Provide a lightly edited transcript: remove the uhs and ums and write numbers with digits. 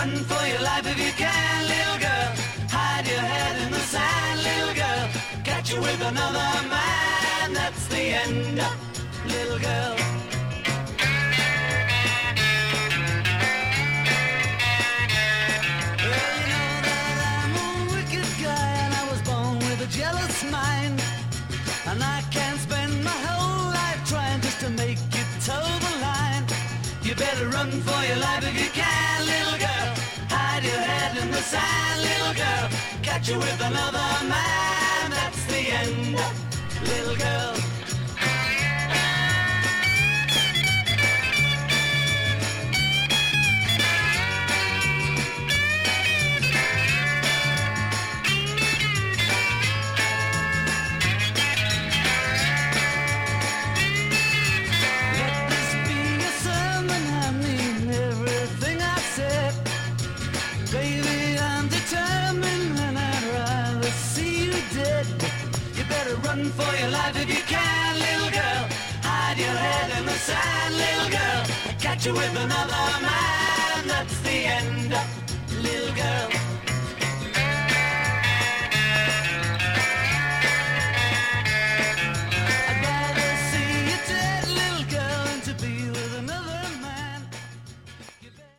run for your life if you can, little girl. Hide your head in the sand, little girl. Catch you with another man, that's the end up, little girl. Well, you know that I'm a wicked guy, and I was born with a jealous mind. And I can't spend my whole life trying just to make you toe the line. You better run for your life if you can, little girl. Hide your head in the sand, little girl. Catch you with another man, that's the end, little girl. Run for your life if you can, little girl. Hide your head in the sand, little girl. Catch you with another man, that's the end, little girl.